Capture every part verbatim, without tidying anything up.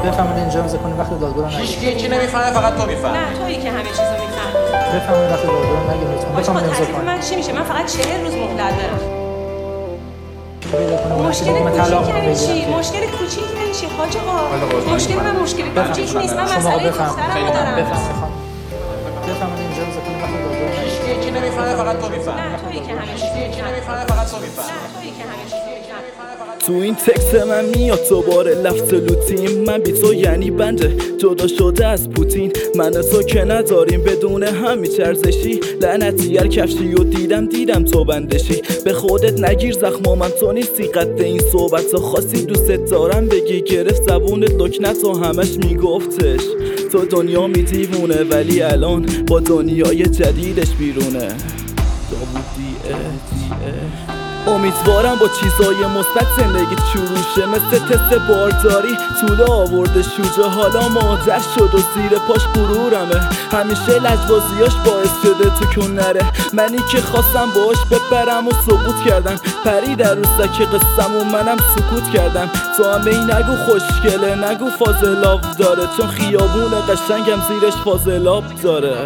بفهمید اینجا امضا کنید وقتی دادگاه نگید. هیچ کی نمیفهمه، فقط تو میفهمی. نه تویی که همه چیزو میفهمی. بفهمید وقتی دادگاه نگید لطفا. بفهمید امضا تکلیف کنید. من چی میشه؟ من فقط چهل روز مهلت دارم. پیدا کنید. مشکل کوچیک یعنی چی؟ مشکل کوچیک یعنی چی حاج آقا؟ مشکل من مشکل کوچیک نیست. من مسئله دخترمو دارم. بفهمید اینجا امضا کنید وقتی دادگاه نگید. هیچ کی نمیفهمه، فقط تو میفهمی. نه تویی که همه چیزو هیچ کی نمیفهمه، فقط تو میفهمی. نه تویی که همه چیزو میفهمی. تو این تکست من میاد تو باره لفظ لوتیم. من بی تو یعنی بنده جدا شده از پوتین. من تو که نداریم بدون هم میچرزشی. لعنتی هر کفشی و دیدم دیدم تو بندشی. به خودت نگیر زخما من تو نیستی قد این صحبت ها. خواستی دوست دارم بگی گرفت زبونت لکنت و همش میگفتش تو دنیا میدیوونه. ولی الان با دنیای جدیدش بیرونه. داوودی امیدوارم با چیزای مثبت زندگیت شروع شه. مثل تست بارداری طول آورده شوجه. حالا مادر شد و زیر پاش غرورمه. همیشه لجبازیاش باعث شده تو کن نره. منی که خواستم باش بپرم و سقوط کردم. پری در روزک قصم و منم سکوت کردم. تو هم ای نگو خوشگله نگو فاضلاب داره. چون خیابون قشنگم زیرش فاضلاب داره.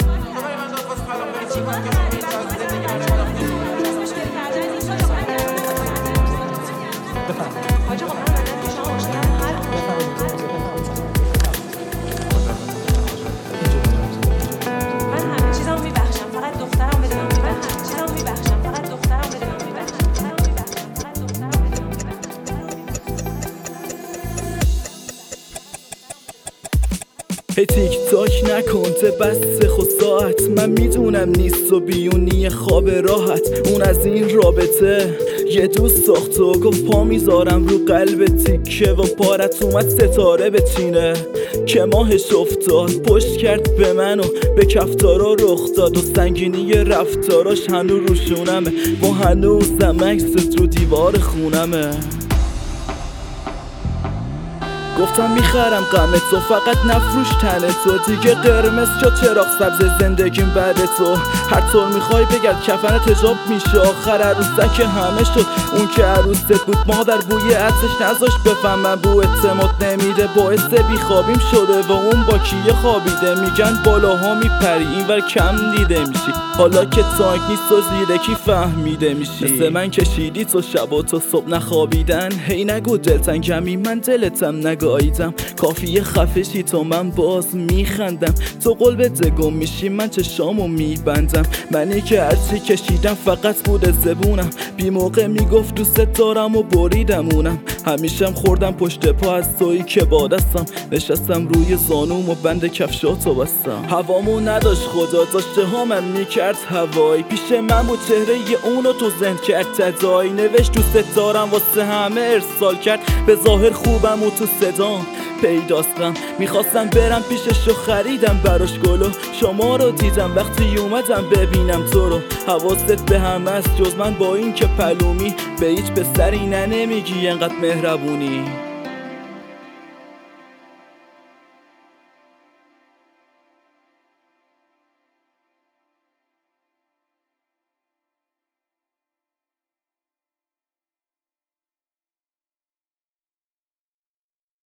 هی تیک تاک نکن بس خود ساعت. من میدونم نیست و بیونی خواب راحت. اون از این رابطه یه دوست ساخت و گفت پا میذارم رو قلب تیکه و پارت اومد ستاره بچینه. که ماهش افتاد پشت کرد به من و به کفتارا رخ داد. و سنگینی رفتاراش هنو روشونمه. با هنوزم عکست رو دیوار خونمه. گفتم میخرم غم تو فقط نفروش تن تو. دیگه قرمز شد چراغ سبز زندگیم بعد تو. هر طور میخوای بگرد کفنت حجاب میشه. آخر عروسک همه شد اون که عروست بود. مادر بوی عطرش نذاش بفهمم بو اعتماد نمیده. باعث بیخوابیم شده و اون با کیه خوابیده. میگن بالاها میپری اینور کم دیده میشی. حالا که تانک نیست و زیرکی فهمیده میشی. مثل من کشیدی تو شب و تو صبح نخوابیدن. هی نگو دلتنگمی من دلتم نگو آیدم. کافیه خفشی تو من باز میخندم. تو قول بده گم میشی من چشامو میبندم. منی که هرچی کشیدم فقط بوده زبونم. بی موقع میگفت دوست دارم و بریدم اونم. همیشم خوردم پشت پا از تویی که با دستم. نشستم روی زانوم و بند کفشاتو بستم. هوامو نداشت خدا داشته ها من میکرد هوایی. پیش من بود چهره ی اونو تو ذهن کرد تدایی. نوشت دوست دارم واسه همه ارسال کرد. به ظاهر خوبم و تو صدام پیداستم. میخواستم برم پیشش و خریدم براش گلو. شما رو دیدم وقتی اومدم ببینم تو رو. حواست به همه است جز من با این که پلومی. به هیچ پسری نه نمیگی انقدر مهربونی.